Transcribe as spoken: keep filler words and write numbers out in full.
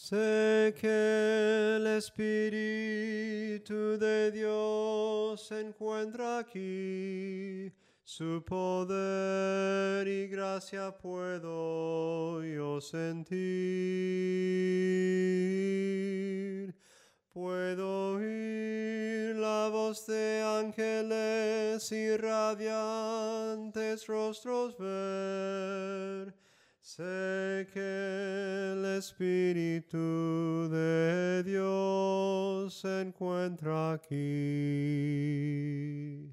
Sé que el Espíritu de Dios se encuentra aquí, su poder y gracia puedo yo sentir. Puedo oír la voz de ángeles y radiantes rostros ver. Sé que el Espíritu de Dios se encuentra aquí.